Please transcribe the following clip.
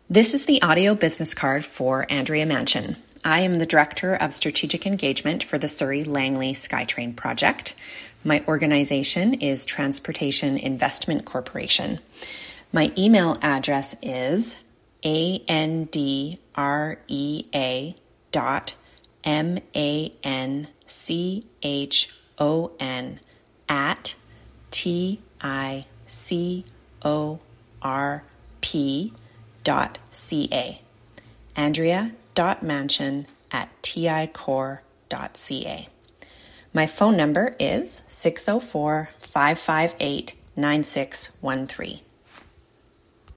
This is the audio business card for Andrea Manchin. I am the Director of Strategic Engagement for the Surrey Langley SkyTrain project. My organization is Transportation Investment Corporation. My email address is andrea.manchon@ticorp.ca. Andrea.manchin@ticorp.ca. My phone number is 604-558-9613.